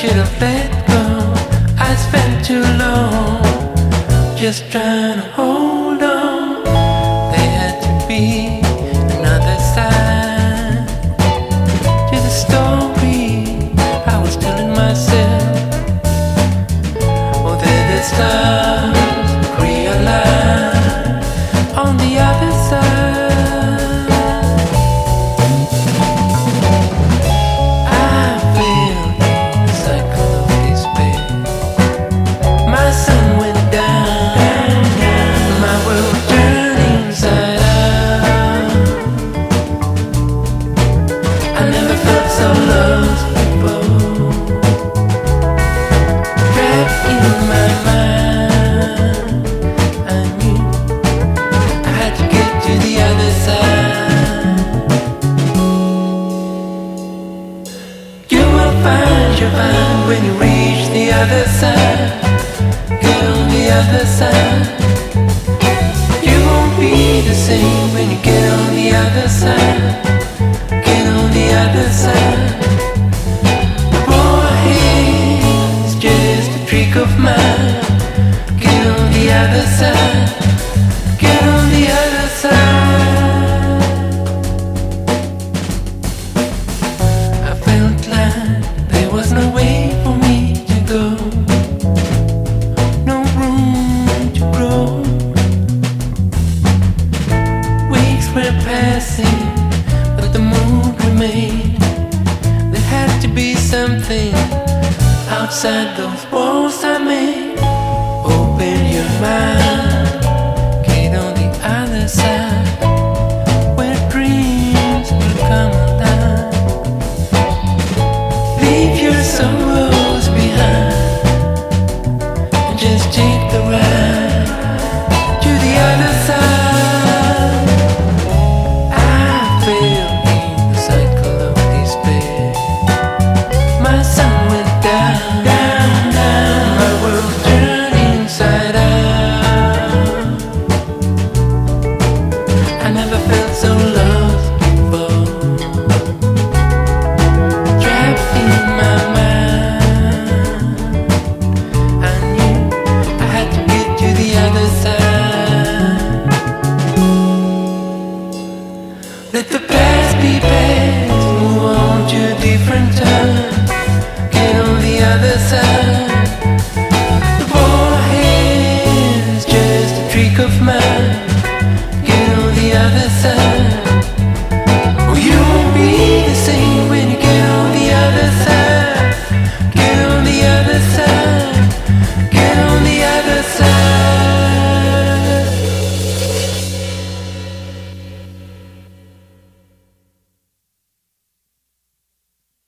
should have let go. I spent too long just trying to hold on. There had to be another side to the story I was telling myself. Oh, there the stars realize on the other side. When you reach the other side, get on the other side. You won't be the same when you get on the other side. Get on the other side. Boy, it's just a trick of mine. Get on the other side. Get on the other side. I felt like there was no way for me to go, no room to grow. Weeks were passing, but the mood remained. There had to be something outside those walls I made. Open your mind, get on the other side, where dreams will come alive. Leave your sorrows behind and just take the ride to the other side. I fell in the cycle of despair. My sun went down, down, down. My world turned inside out. I never felt so lost before. Trapped in my mind, I knew I had to get to the other side. Let the past be past, move on to a different time. Get on the other side. The ball ahead is just a trick of mine.